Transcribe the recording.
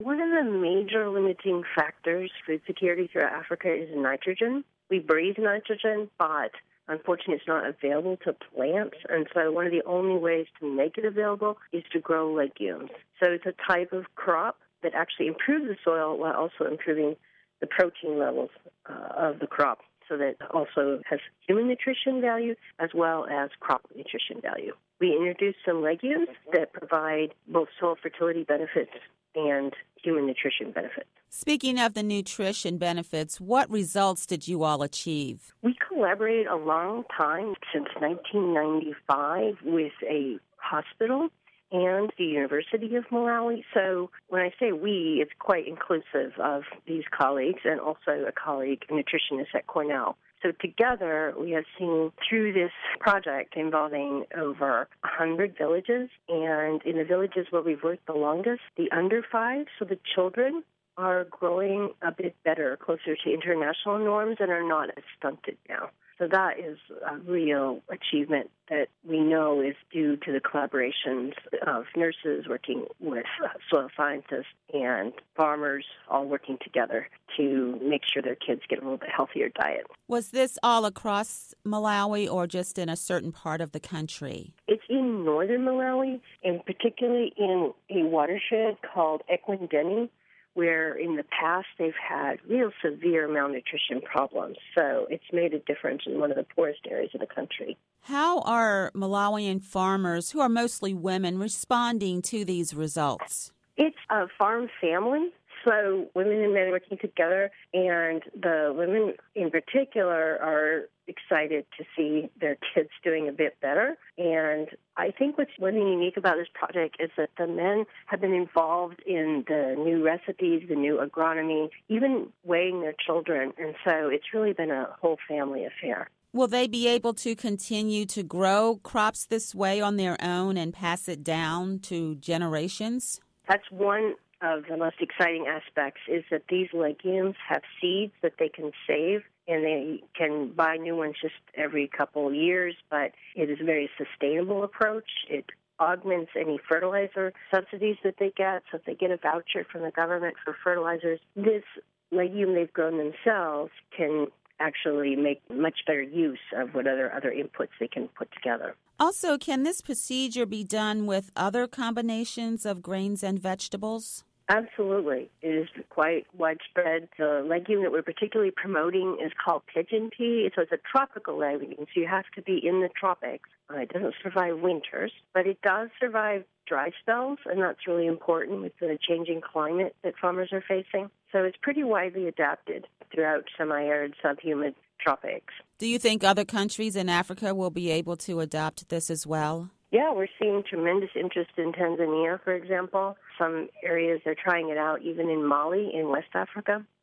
One of the major limiting factors for food security throughout Africa is nitrogen. We breathe nitrogen, but unfortunately it's not available to plants, and so one of the only ways to make it available is to grow legumes. So it's a type of crop that actually improves the soil while also improving the protein levels of the crop, so that also has human nutrition value as well as crop nutrition value. We introduced some legumes that provide both soil fertility benefits and human nutrition benefits. Speaking of the nutrition benefits, what results did you all achieve? We collaborated a long time, since 1995, with a hospital and the University of Malawi. So when I say we, it's quite inclusive of these colleagues and also a colleague, a nutritionist at Cornell. So together, we have seen through this project involving over 100 villages, and in the villages where we've worked the longest, the under 5, so the children, are growing a bit better, closer to international norms, and are not as stunted now. So that is a real achievement that we know is due to the collaborations of nurses working with soil scientists and farmers all working together to make sure their kids get a little bit healthier diet. Was this all across Malawi or just in a certain part of the country? It's in northern Malawi, and particularly in a watershed called Ekwindeni, where in the past they've had real severe malnutrition problems. So it's made a difference in one of the poorest areas of the country. How are Malawian farmers, who are mostly women, responding to these results? It's a farm family, so women and men working together, and the women in particular are excited to see their kids doing a bit better. And I think what's one thing unique about this project is that the men have been involved in the new recipes, the new agronomy, even weighing their children. And so it's really been a whole family affair. Will they be able to continue to grow crops this way on their own and pass it down to generations? That's one of the most exciting aspects, is that these legumes have seeds that they can save, and they can buy new ones just every couple of years, but it is a very sustainable approach. It augments any fertilizer subsidies that they get, so if they get a voucher from the government for fertilizers, this legume they've grown themselves can actually make much better use of what other inputs they can put together. Also, can this procedure be done with other combinations of grains and vegetables? Absolutely. It is quite widespread. The legume that we're particularly promoting is called pigeon pea. So it's a tropical legume, so you have to be in the tropics. It doesn't survive winters, but it does survive dry spells, and that's really important with the changing climate that farmers are facing. So it's pretty widely adapted throughout semi-arid, subhumid tropics. Do you think other countries in Africa will be able to adopt this as well? Yeah, we're seeing tremendous interest in Tanzania, for example. Some areas they're trying it out, even in Mali in West Africa.